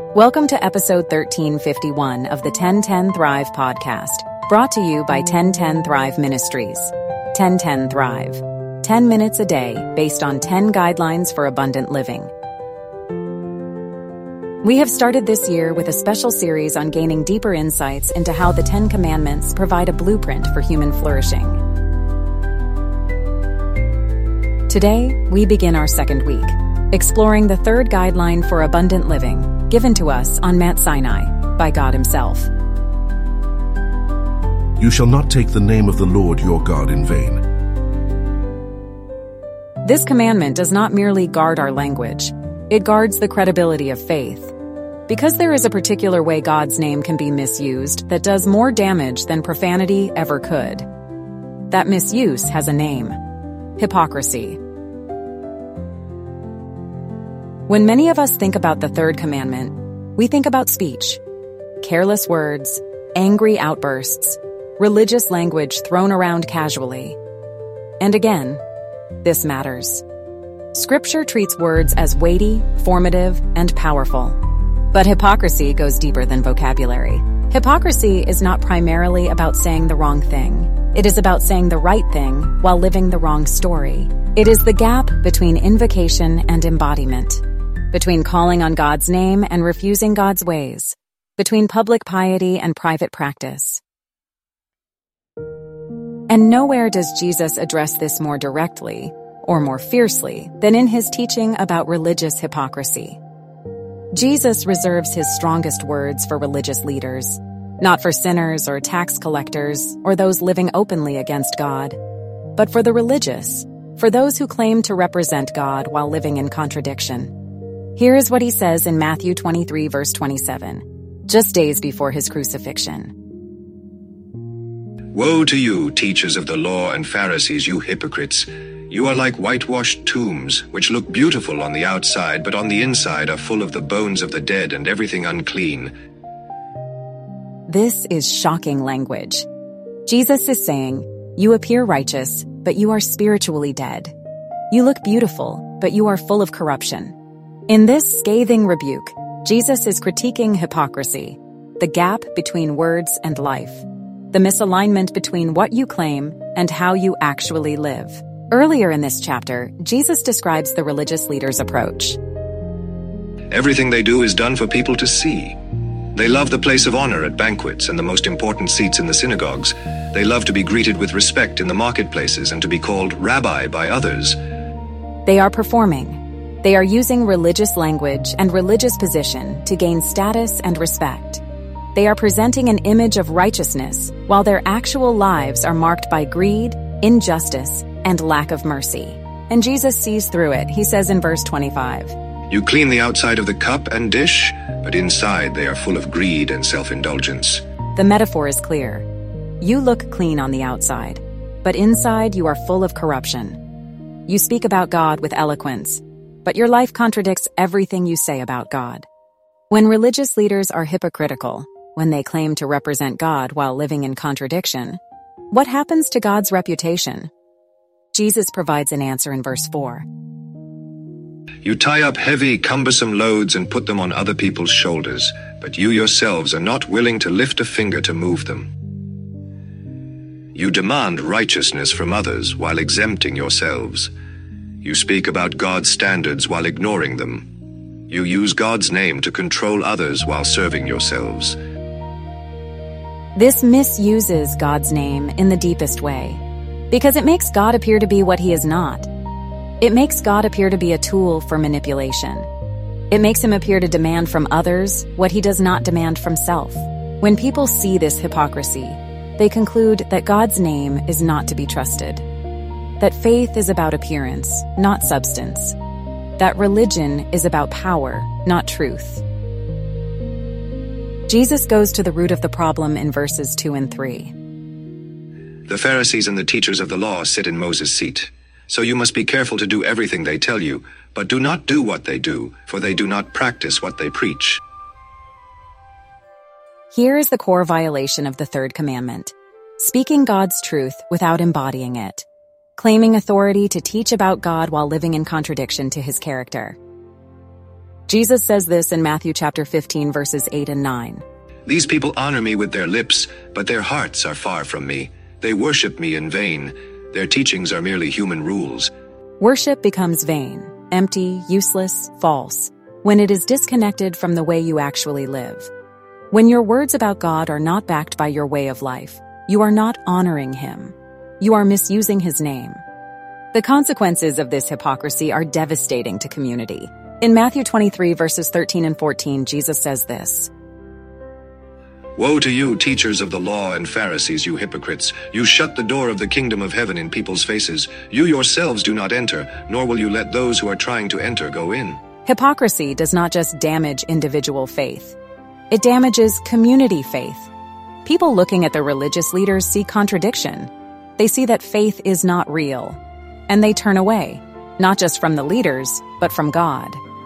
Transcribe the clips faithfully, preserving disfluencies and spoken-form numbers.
Welcome to episode thirteen fifty-one of the ten ten Thrive podcast, brought to you by ten ten Thrive Ministries. ten ten Thrive. ten minutes a day based on ten guidelines for abundant living. We have started this year with a special series on gaining deeper insights into how the Ten Commandments provide a blueprint for human flourishing. Today, we begin our second week, exploring the third guideline for abundant living, given to us on Mount Sinai by God Himself. You shall not take the name of the Lord your God in vain. This commandment does not merely guard our language, it guards the credibility of faith. Because there is a particular way God's name can be misused that does more damage than profanity ever could. That misuse has a name: hypocrisy. When many of us think about the third commandment, we think about speech, careless words, angry outbursts, religious language thrown around casually. And again, this matters. Scripture treats words as weighty, formative, and powerful. But hypocrisy goes deeper than vocabulary. Hypocrisy is not primarily about saying the wrong thing. It is about saying the right thing while living the wrong story. It is the gap between invocation and embodiment, between calling on God's name and refusing God's ways, between public piety and private practice. And nowhere does Jesus address this more directly or more fiercely than in his teaching about religious hypocrisy. Jesus reserves his strongest words for religious leaders, not for sinners or tax collectors or those living openly against God, but for the religious, for those who claim to represent God while living in contradiction. Here is what he says in Matthew twenty-three, verse twenty-seven, just days before his crucifixion. Woe to you, teachers of the law and Pharisees, you hypocrites! You are like whitewashed tombs, which look beautiful on the outside, but on the inside are full of the bones of the dead and everything unclean. This is shocking language. Jesus is saying, you appear righteous, but you are spiritually dead. You look beautiful, but you are full of corruption. In this scathing rebuke, Jesus is critiquing hypocrisy, the gap between words and life, the misalignment between what you claim and how you actually live. Earlier in this chapter, Jesus describes the religious leaders' approach. Everything they do is done for people to see. They love the place of honor at banquets and the most important seats in the synagogues. They love to be greeted with respect in the marketplaces and to be called rabbi by others. They are performing. They are using religious language and religious position to gain status and respect. They are presenting an image of righteousness while their actual lives are marked by greed, injustice, and lack of mercy. And Jesus sees through it. He says in verse twenty-five, You clean the outside of the cup and dish, but inside they are full of greed and self-indulgence. The metaphor is clear. You look clean on the outside, but inside you are full of corruption. You speak about God with eloquence, but your life contradicts everything you say about God. When religious leaders are hypocritical, when they claim to represent God while living in contradiction, what happens to God's reputation? Jesus provides an answer in verse four. You tie up heavy, cumbersome loads and put them on other people's shoulders, but you yourselves are not willing to lift a finger to move them. You demand righteousness from others while exempting yourselves. You speak about God's standards while ignoring them. You use God's name to control others while serving yourselves. This misuses God's name in the deepest way, because it makes God appear to be what He is not. It makes God appear to be a tool for manipulation. It makes Him appear to demand from others what He does not demand from self. When people see this hypocrisy, they conclude that God's name is not to be trusted, that faith is about appearance, not substance, that religion is about power, not truth. Jesus goes to the root of the problem in verses two and three. The Pharisees and the teachers of the law sit in Moses' seat. So you must be careful to do everything they tell you, but do not do what they do, for they do not practice what they preach. Here is the core violation of the third commandment: speaking God's truth without embodying it, claiming authority to teach about God while living in contradiction to His character. Jesus says this in Matthew chapter fifteen, verses eight and nine. These people honor me with their lips, but their hearts are far from me. They worship me in vain. Their teachings are merely human rules. Worship becomes vain, empty, useless, false, when it is disconnected from the way you actually live. When your words about God are not backed by your way of life, you are not honoring Him. You are misusing His name. The consequences of this hypocrisy are devastating to community. In Matthew twenty-three, verses thirteen and fourteen, Jesus says this. Woe to you, teachers of the law and Pharisees, you hypocrites! You shut the door of the kingdom of heaven in people's faces. You yourselves do not enter, nor will you let those who are trying to enter go in. Hypocrisy does not just damage individual faith. It damages community faith. People looking at the religious leaders see contradiction. They see that faith is not real, and they turn away, not just from the leaders, but from God.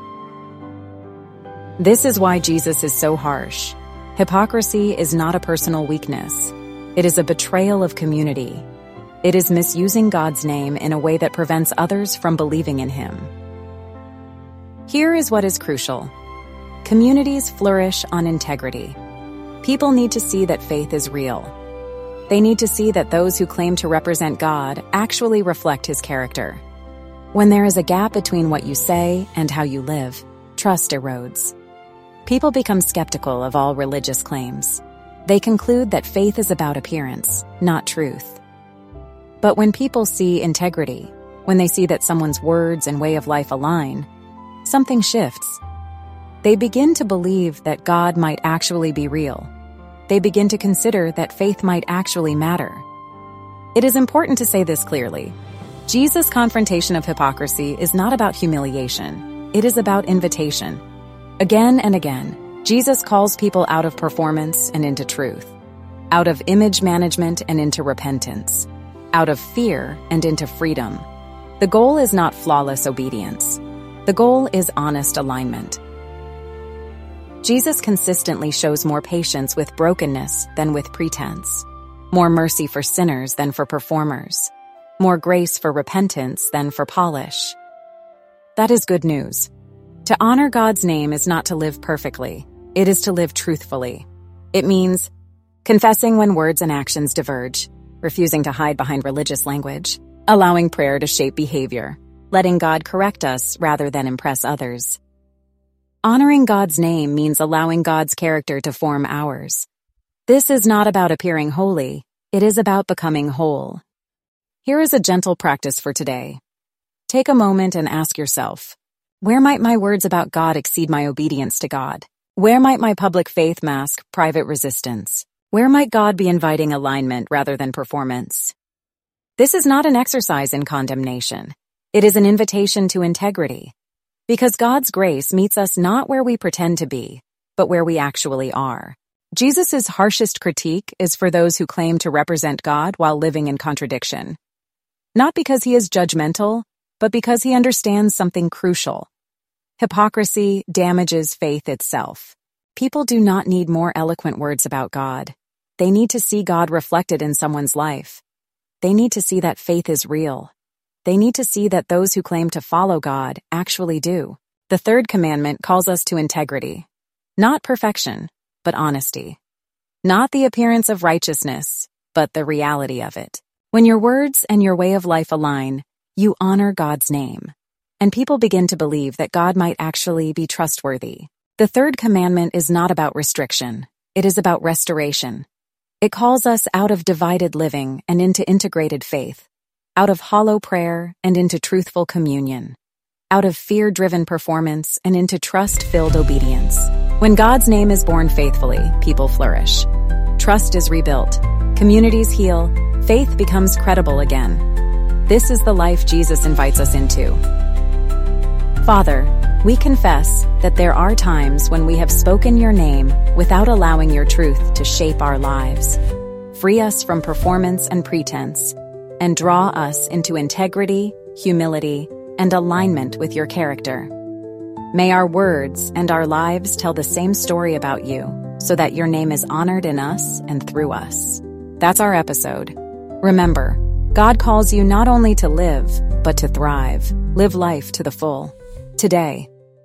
This is why Jesus is so harsh. Hypocrisy is not a personal weakness. It is a betrayal of community. It is misusing God's name in a way that prevents others from believing in Him. Here is what is crucial. Communities flourish on integrity. People need to see that faith is real. They need to see that those who claim to represent God actually reflect His character. When there is a gap between what you say and how you live, trust erodes. People become skeptical of all religious claims. They conclude that faith is about appearance, not truth. But when people see integrity, when they see that someone's words and way of life align, something shifts. They begin to believe that God might actually be real. They begin to consider that faith might actually matter. It is important to say this clearly. Jesus' confrontation of hypocrisy is not about humiliation. It is about invitation. Again and again, Jesus calls people out of performance and into truth, out of image management and into repentance, out of fear and into freedom. The goal is not flawless obedience. The goal is honest alignment. Jesus consistently shows more patience with brokenness than with pretense, more mercy for sinners than for performers, more grace for repentance than for polish. That is good news. To honor God's name is not to live perfectly. It is to live truthfully. It means confessing when words and actions diverge, refusing to hide behind religious language, allowing prayer to shape behavior, letting God correct us rather than impress others. Honoring God's name means allowing God's character to form ours. This is not about appearing holy. It is about becoming whole. Here is a gentle practice for today. Take a moment and ask yourself, where might my words about God exceed my obedience to God? Where might my public faith mask private resistance? Where might God be inviting alignment rather than performance? This is not an exercise in condemnation. It is an invitation to integrity. Because God's grace meets us not where we pretend to be, but where we actually are. Jesus' harshest critique is for those who claim to represent God while living in contradiction. Not because he is judgmental, but because he understands something crucial. Hypocrisy damages faith itself. People do not need more eloquent words about God. They need to see God reflected in someone's life. They need to see that faith is real. They need to see that those who claim to follow God actually do. The third commandment calls us to integrity. Not perfection, but honesty. Not the appearance of righteousness, but the reality of it. When your words and your way of life align, you honor God's name. And people begin to believe that God might actually be trustworthy. The third commandment is not about restriction. It is about restoration. It calls us out of divided living and into integrated faith, out of hollow prayer and into truthful communion, out of fear-driven performance and into trust-filled obedience. When God's name is born faithfully, people flourish. Trust is rebuilt. Communities heal. Faith becomes credible again. This is the life Jesus invites us into. Father, we confess that there are times when we have spoken your name without allowing your truth to shape our lives. Free us from performance and pretense, and draw us into integrity, humility, and alignment with your character. May our words and our lives tell the same story about you, so that your name is honored in us and through us. That's our episode. Remember, God calls you not only to live, but to thrive. Live life to the full. Today.